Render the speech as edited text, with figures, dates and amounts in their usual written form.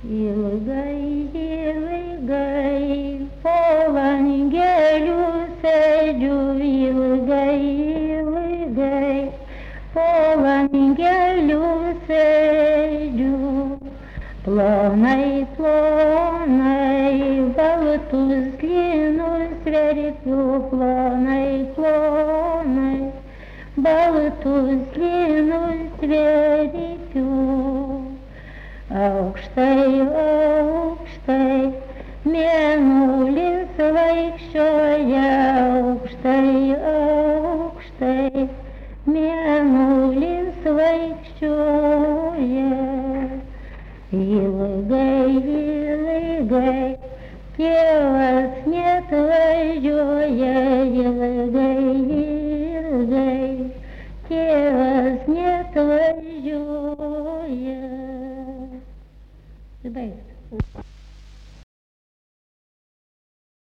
Ilgai, ilgai, po langeliu sėdžiu, ilgai, ilgai, po langeliu sėdžiu. Plonai, plonai, baltus lynus verkiu, plonai, plonai, baltus lynus verkiu. Aukštai, aukštai, mėnulis vaikščioja, aukštai, aukštai, mėnulis vaikščioja. Ilgai, ilgai, tėvas neatvažiuoja, ilgai, ilgai, tėvas neatvažiuoja. Baigta.